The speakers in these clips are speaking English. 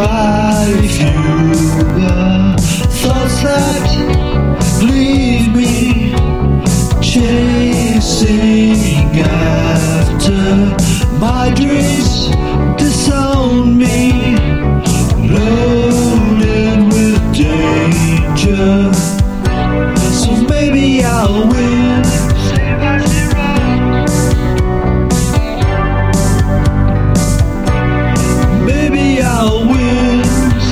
by fewer thoughts that leave me chasing after my dreams disown me, loaded with danger. So maybe I'll win. Maybe I'll win.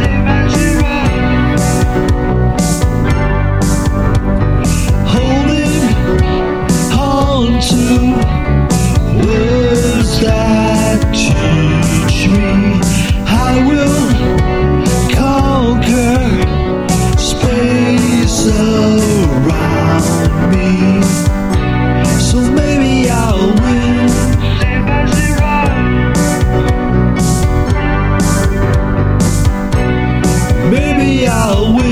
Holding on to words that teach me I will conquer space around me. So maybe I'll win. Maybe I'll win.